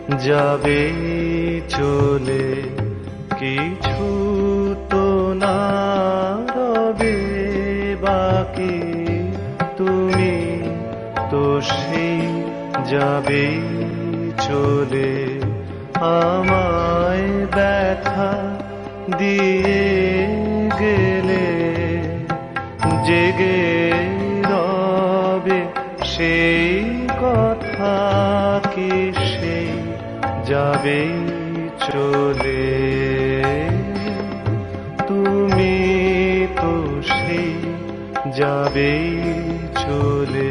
যাবে চলে, কিছু তো না রবে বাকি। তুমি তো সেই যাবে চলে, আমায় ব্যথা দিয়ে গেলে। জেগে রবে সেই কথা কি সেই যাবে চলে। তুমি তো সেই যাবে চলে।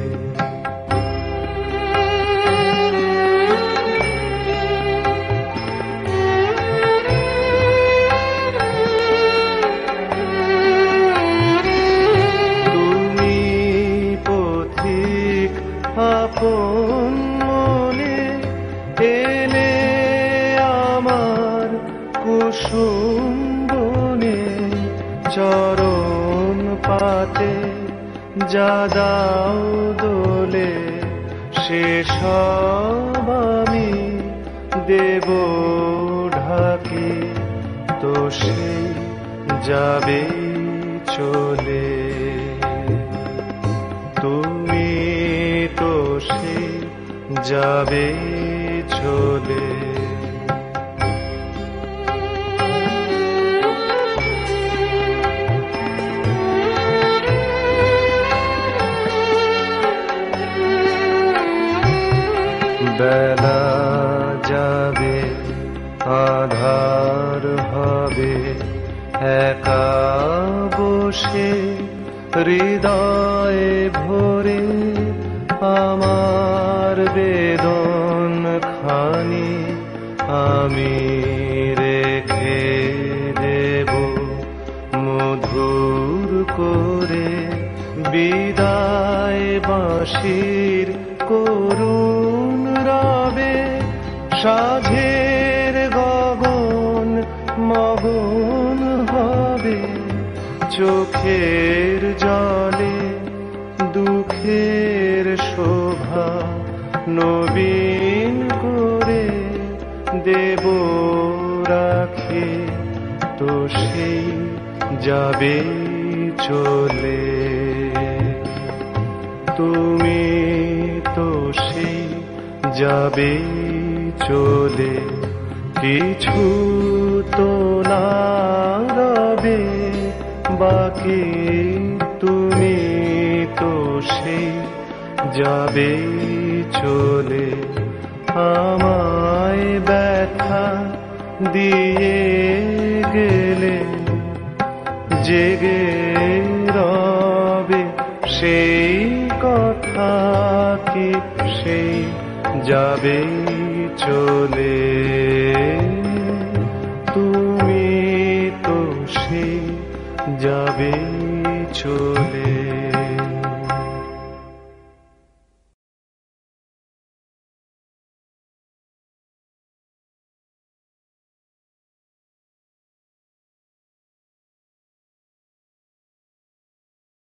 আপন মনে এলে আমার কুসুম বনে, চরণ পাতে যা দাও দোলে, সেসব আমি দেব ঢাকি। তো সেই যাবে চলে, তুমি তো সেই যাবে চলে। বেলা যাবে, আধার হবে, একা বসে হৃদয়ে ভরে আমার বেদন খানি আমি রেখে দেব মধুর করে। বিদায় বাঁশির করুণ রবে, সাঁঝের গগন মগন হবে। চোখের জলে দুঃখের শোভা নবীন করে দেব রাখে। তো সেই যাবে চলে, তুমি তো সেই যাবে চলে। কিছু তো না রবে বাকি, তুমি তো সেই যাবে চলে। আমায় ব্যথা দিয়ে গেলে, জেগে রবে সেই কথা কি সেই যাবে চলে। তুমি তো সেই যাবে চলে।